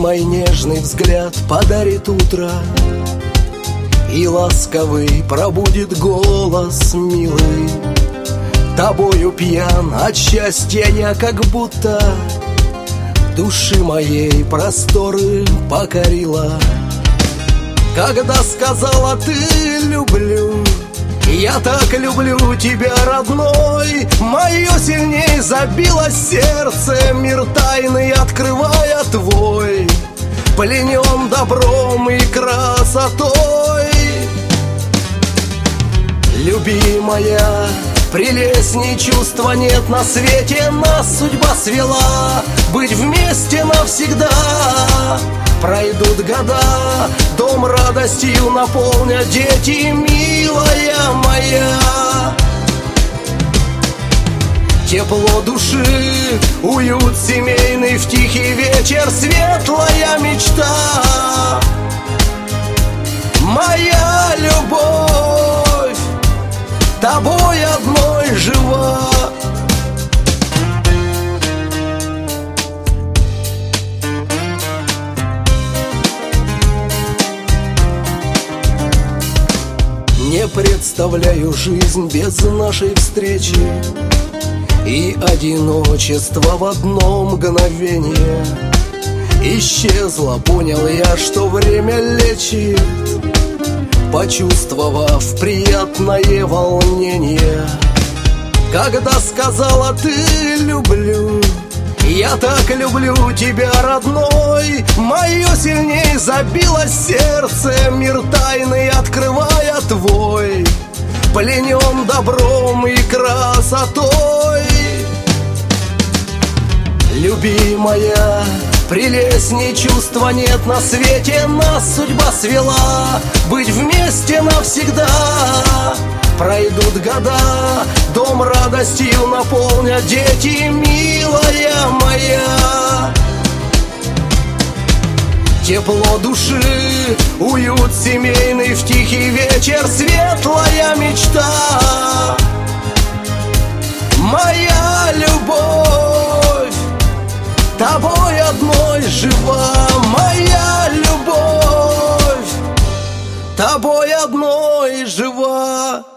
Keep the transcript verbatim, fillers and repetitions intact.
мой нежный взгляд подарит утро, и ласковый пробудит голос милый. Тобою пьян от счастья я, как будто души моей просторы покорила. Когда сказала ты люблю, я так люблю тебя, родной, мое сильней забилось сердце, мир тайный открывая твой, пленен добром и красотой. Любимая, прелестней чувства нет на свете, нас судьба свела быть вместе навсегда. Пройдут года, дом радостью наполнят дети, милая моя. Тепло души, уют семейный в тихий вечер, светлая мечта. Моя любовь тобой одной жива. Не представляю жизнь без нашей встречи, и одиночество в одно мгновение исчезло. Понял я, что время лечит, почувствовав приятное волнение. Когда сказала ты люблю, я так люблю тебя, родной, мое сильней забилось сердце, мир тайный открывая твой, пленен добром и красотой. Любимая, прелестней чувства нет на свете, нас судьба свела быть вместе навсегда. Пройдут года, дом радостью наполнят дети, милая моя. Тепло души, уют семейный в тихий вечер, светлая мечта. Моя любовь тобой одной жива. Моя любовь тобой одной жива.